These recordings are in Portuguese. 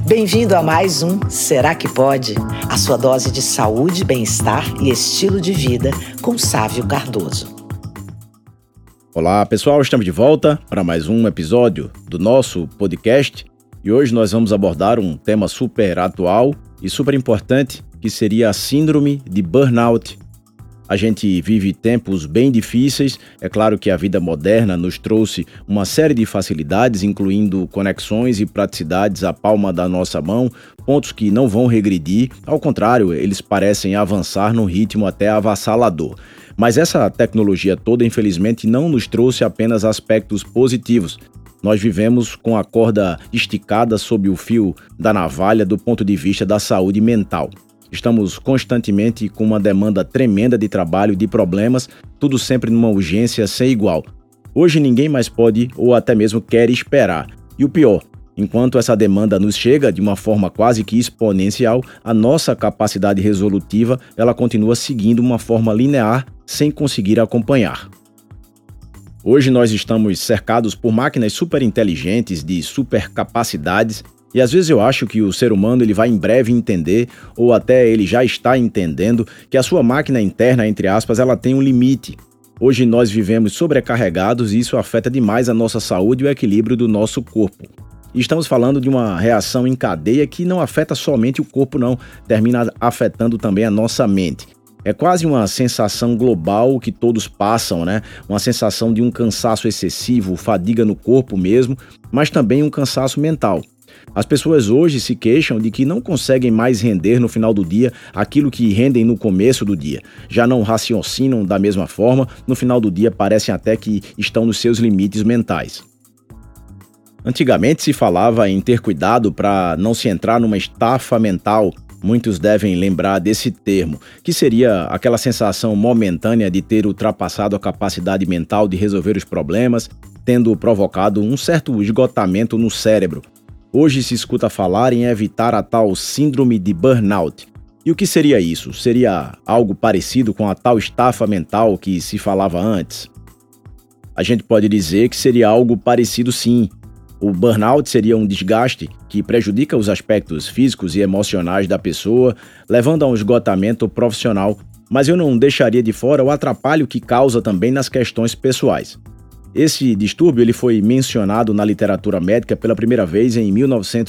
Bem-vindo a mais um Será que Pode? A sua dose de saúde, bem-estar e estilo de vida com Sávio Cardoso. Olá pessoal, estamos de volta para mais um episódio do nosso podcast e hoje nós vamos abordar um tema super atual e super importante que seria a síndrome de burnout. A gente vive tempos bem difíceis, é claro que a vida moderna nos trouxe uma série de facilidades, incluindo conexões e praticidades à palma da nossa mão, pontos que não vão regredir, ao contrário, eles parecem avançar num ritmo até avassalador. Mas essa tecnologia toda, infelizmente, não nos trouxe apenas aspectos positivos. Nós vivemos com a corda esticada sob o fio da navalha do ponto de vista da saúde mental. Estamos constantemente com uma demanda tremenda de trabalho e de problemas, tudo sempre numa urgência sem igual. Hoje ninguém mais pode ou até mesmo quer esperar. E o pior, enquanto essa demanda nos chega de uma forma quase que exponencial, a nossa capacidade resolutiva ela continua seguindo uma forma linear sem conseguir acompanhar. Hoje nós estamos cercados por máquinas super inteligentes de super capacidades e às vezes eu acho que o ser humano ele vai em breve entender, ou até ele já está entendendo, que a sua máquina interna, entre aspas, ela tem um limite. Hoje nós vivemos sobrecarregados e isso afeta demais a nossa saúde e o equilíbrio do nosso corpo. E estamos falando de uma reação em cadeia que não afeta somente o corpo não, termina afetando também a nossa mente. É quase uma sensação global que todos passam, né? Uma sensação de um cansaço excessivo, fadiga no corpo mesmo, mas também um cansaço mental. As pessoas hoje se queixam de que não conseguem mais render no final do dia aquilo que rendem no começo do dia. Já não raciocinam da mesma forma, no final do dia parecem até que estão nos seus limites mentais. Antigamente se falava em ter cuidado para não se entrar numa estafa mental. Muitos devem lembrar desse termo, que seria aquela sensação momentânea de ter ultrapassado a capacidade mental de resolver os problemas, tendo provocado um certo esgotamento no cérebro. Hoje se escuta falar em evitar a tal síndrome de burnout. E o que seria isso? Seria algo parecido com a tal estafa mental que se falava antes? A gente pode dizer que seria algo parecido sim. O burnout seria um desgaste que prejudica os aspectos físicos e emocionais da pessoa, levando a um esgotamento profissional, mas eu não deixaria de fora o atrapalho que causa também nas questões pessoais. Esse distúrbio ele foi mencionado na literatura médica pela primeira vez em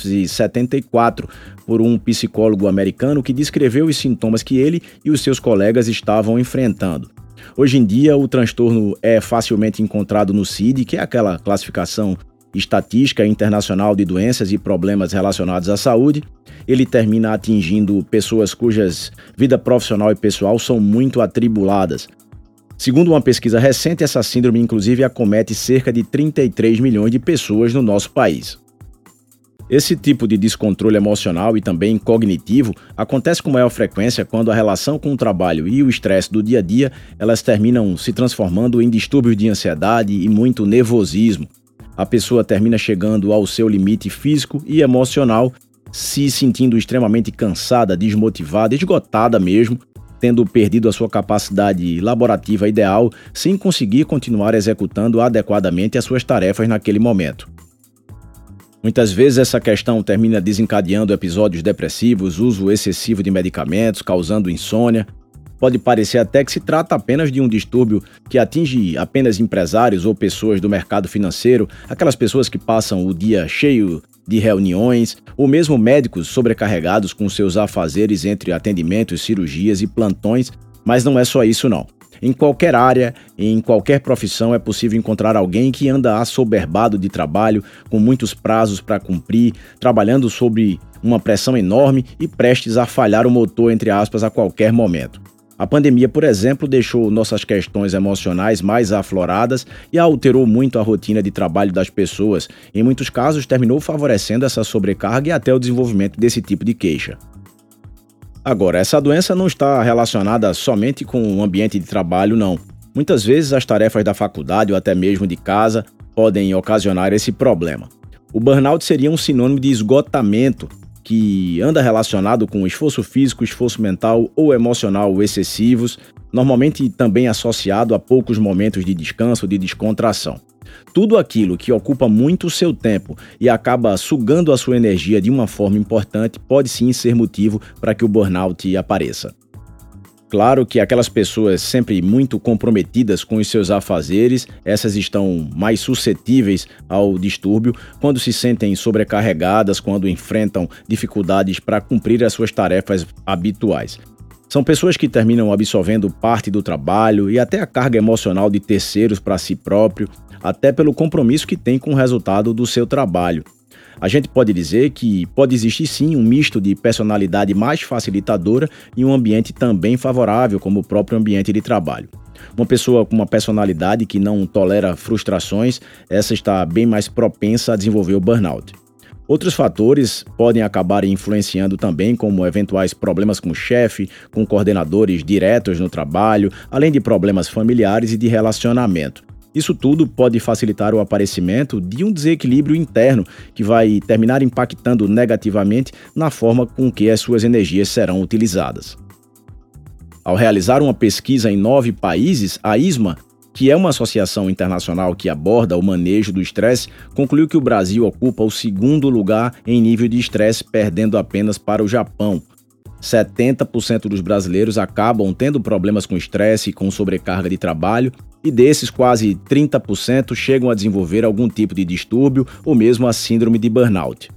1974 por um psicólogo americano que descreveu os sintomas que ele e os seus colegas estavam enfrentando. Hoje em dia, o transtorno é facilmente encontrado no CID, que é aquela classificação estatística internacional de doenças e problemas relacionados à saúde. Ele termina atingindo pessoas cujas vida profissional e pessoal são muito atribuladas. Segundo uma pesquisa recente, essa síndrome inclusive acomete cerca de 33 milhões de pessoas no nosso país. Esse tipo de descontrole emocional e também cognitivo acontece com maior frequência quando a relação com o trabalho e o estresse do dia a dia elas terminam se transformando em distúrbios de ansiedade e muito nervosismo. A pessoa termina chegando ao seu limite físico e emocional, se sentindo extremamente cansada, desmotivada, esgotada mesmo, tendo perdido a sua capacidade laborativa ideal, sem conseguir continuar executando adequadamente as suas tarefas naquele momento. Muitas vezes essa questão termina desencadeando episódios depressivos, uso excessivo de medicamentos, causando insônia. Pode parecer até que se trata apenas de um distúrbio que atinge apenas empresários ou pessoas do mercado financeiro, aquelas pessoas que passam o dia cheio de reuniões, ou mesmo médicos sobrecarregados com seus afazeres entre atendimentos, cirurgias e plantões, mas não é só isso não. Em qualquer área, em qualquer profissão é possível encontrar alguém que anda assoberbado de trabalho, com muitos prazos para cumprir, trabalhando sob uma pressão enorme e prestes a falhar o motor, entre aspas, a qualquer momento. A pandemia, por exemplo, deixou nossas questões emocionais mais afloradas e alterou muito a rotina de trabalho das pessoas. Em muitos casos, terminou favorecendo essa sobrecarga e até o desenvolvimento desse tipo de queixa. Agora, essa doença não está relacionada somente com o ambiente de trabalho, não. Muitas vezes, as tarefas da faculdade ou até mesmo de casa podem ocasionar esse problema. O burnout seria um sinônimo de esgotamento, que anda relacionado com esforço físico, esforço mental ou emocional excessivos, normalmente também associado a poucos momentos de descanso, de descontração. Tudo aquilo que ocupa muito o seu tempo e acaba sugando a sua energia de uma forma importante pode sim ser motivo para que o burnout apareça. Claro que aquelas pessoas sempre muito comprometidas com os seus afazeres, essas estão mais suscetíveis ao distúrbio quando se sentem sobrecarregadas, quando enfrentam dificuldades para cumprir as suas tarefas habituais. São pessoas que terminam absorvendo parte do trabalho e até a carga emocional de terceiros para si próprio, até pelo compromisso que tem com o resultado do seu trabalho. A gente pode dizer que pode existir sim um misto de personalidade mais facilitadora e um ambiente também favorável, como o próprio ambiente de trabalho. Uma pessoa com uma personalidade que não tolera frustrações, essa está bem mais propensa a desenvolver o burnout. Outros fatores podem acabar influenciando também, como eventuais problemas com o chefe, com coordenadores diretos no trabalho, além de problemas familiares e de relacionamento. Isso tudo pode facilitar o aparecimento de um desequilíbrio interno que vai terminar impactando negativamente na forma com que as suas energias serão utilizadas. Ao realizar uma pesquisa em 9 países, a ISMA, que é uma associação internacional que aborda o manejo do estresse, concluiu que o Brasil ocupa o 2º lugar em nível de estresse, perdendo apenas para o Japão. 70% dos brasileiros acabam tendo problemas com estresse e com sobrecarga de trabalho, e desses quase 30% chegam a desenvolver algum tipo de distúrbio ou mesmo a síndrome de burnout.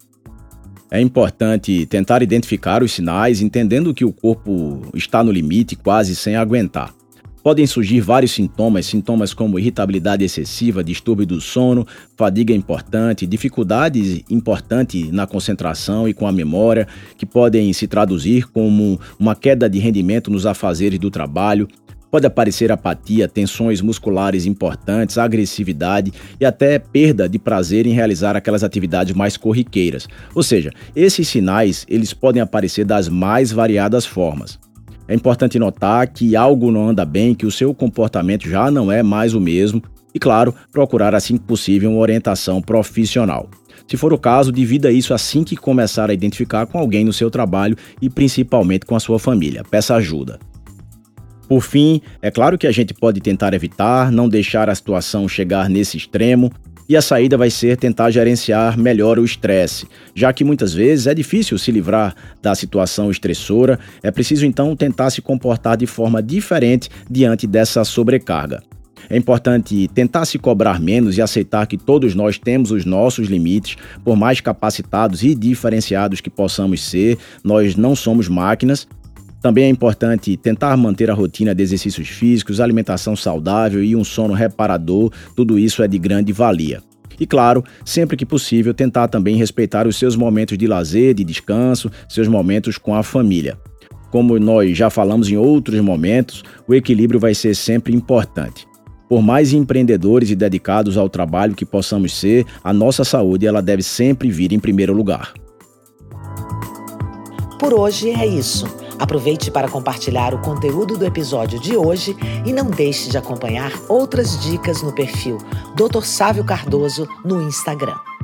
É importante tentar identificar os sinais, entendendo que o corpo está no limite, quase sem aguentar. Podem surgir vários sintomas como irritabilidade excessiva, distúrbio do sono, fadiga importante, dificuldades importantes na concentração e com a memória, que podem se traduzir como uma queda de rendimento nos afazeres do trabalho. Pode aparecer apatia, tensões musculares importantes, agressividade e até perda de prazer em realizar aquelas atividades mais corriqueiras. Ou seja, esses sinais eles podem aparecer das mais variadas formas. É importante notar que algo não anda bem, que o seu comportamento já não é mais o mesmo e, claro, procurar assim que possível uma orientação profissional. Se for o caso, divida isso assim que começar a identificar com alguém no seu trabalho e principalmente com a sua família. Peça ajuda. Por fim, é claro que a gente pode tentar evitar, não deixar a situação chegar nesse extremo, e a saída vai ser tentar gerenciar melhor o estresse, já que muitas vezes é difícil se livrar da situação estressora, é preciso então tentar se comportar de forma diferente diante dessa sobrecarga. É importante tentar se cobrar menos e aceitar que todos nós temos os nossos limites, por mais capacitados e diferenciados que possamos ser, nós não somos máquinas. Também é importante tentar manter a rotina de exercícios físicos, alimentação saudável e um sono reparador, tudo isso é de grande valia. E claro, sempre que possível, tentar também respeitar os seus momentos de lazer, de descanso, seus momentos com a família. Como nós já falamos em outros momentos, o equilíbrio vai ser sempre importante. Por mais empreendedores e dedicados ao trabalho que possamos ser, a nossa saúde ela deve sempre vir em primeiro lugar. Por hoje é isso. Aproveite para compartilhar o conteúdo do episódio de hoje e não deixe de acompanhar outras dicas no perfil Dr. Sávio Cardoso no Instagram.